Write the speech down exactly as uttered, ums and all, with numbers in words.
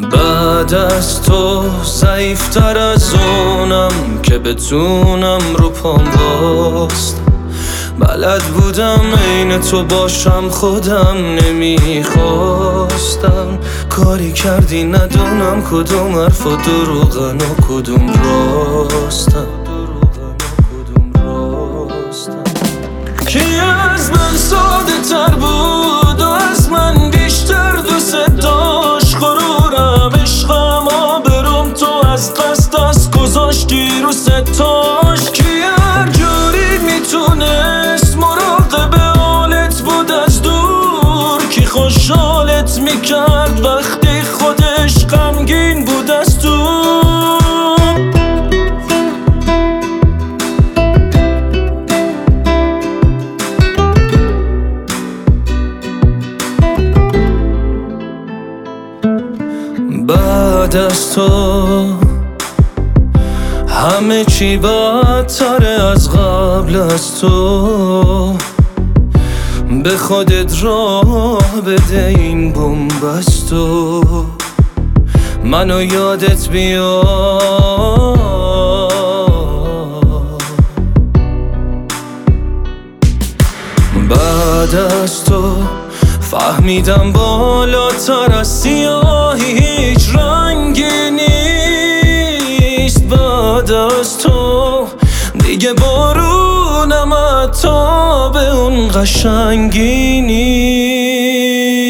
بعد از تو ضعیفتر از اونم که بتونم رو پام باستم. بلد بودم عین تو باشم خودم نمیخواستم. کاری کردی ندونم کدوم حرف و دروغن و کدوم راستم. کی از من ساده تر بود و از من بیشتر دوست داشت. غرورم عشقم آبروم تو از قصد دست گذاشتی رو ستاش. کی هر جوری میتونست مراقب حالت بود از دور. کی خوشحالت میکرد وقتی خودش غمگین بود از تو. بعد از تو همه چی بدتره از قبل از تو. به خودت راه بده این بومبستو. منو یادت بیاد. بعد از تو فهمیدم بالاتر از سیاهی هیچ رنگی نیست. بعد از تو دیگه بارونم حتی به اون قشنگی نیست.